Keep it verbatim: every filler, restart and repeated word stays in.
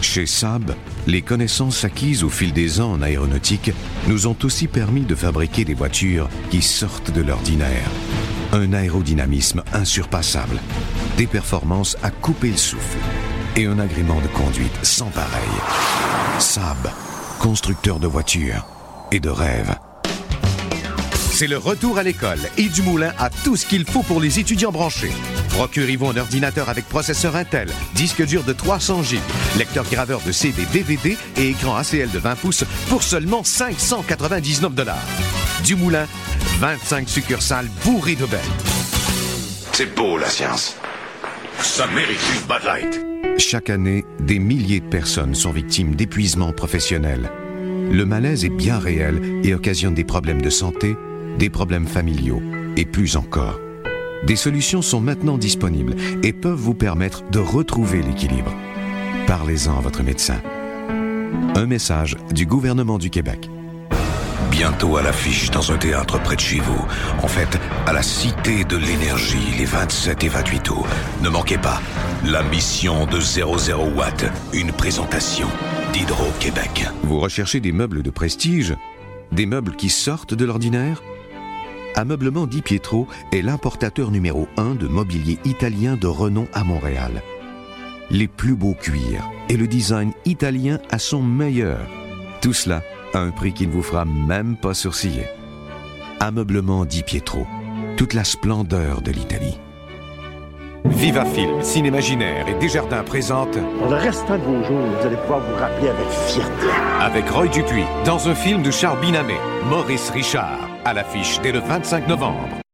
Chez Saab, les connaissances acquises au fil des ans en aéronautique nous ont aussi permis de fabriquer des voitures qui sortent de l'ordinaire. Un aérodynamisme insurpassable, des performances à couper le souffle et un agrément de conduite sans pareil. Saab, constructeur de voitures et de rêves. C'est le retour à l'école et Dumoulin a tout ce qu'il faut pour les étudiants branchés. Procurez-vous un ordinateur avec processeur Intel, disque dur de trois cents giga, lecteur graveur de C D D V D et écran A C L de vingt pouces pour seulement cinq cent quatre-vingt-dix-neuf dollars. Dumoulin, vingt-cinq succursales bourrées de belles. C'est beau la science. Ça mérite une Bud Light. Chaque année, des milliers de personnes sont victimes d'épuisement professionnel. Le malaise est bien réel et occasionne des problèmes de santé, des problèmes familiaux et plus encore. Des solutions sont maintenant disponibles et peuvent vous permettre de retrouver l'équilibre. Parlez-en à votre médecin. Un message du gouvernement du Québec. Bientôt à l'affiche dans un théâtre près de chez vous. En fait, à la Cité de l'Énergie, les vingt-sept et vingt-huit août. Ne manquez pas, la mission de zéro zéro Watt, une présentation d'Hydro-Québec. Vous recherchez des meubles de prestige? Des meubles qui sortent de l'ordinaire? Ameublement Di Pietro est l'importateur numéro un de mobilier italien de renom à Montréal. Les plus beaux cuirs et le design italien à son meilleur. Tout cela à un prix qui ne vous fera même pas sourciller. Ameublement Di Pietro, toute la splendeur de l'Italie. Viva Film, Cinémaginaire et Desjardins présentent Pour le restant de vos jours, vous allez pouvoir vous rappeler avec fierté. avec Roy Dupuis, dans un film de Charles Binamé, Maurice Richard, à l'affiche dès le vingt-cinq novembre.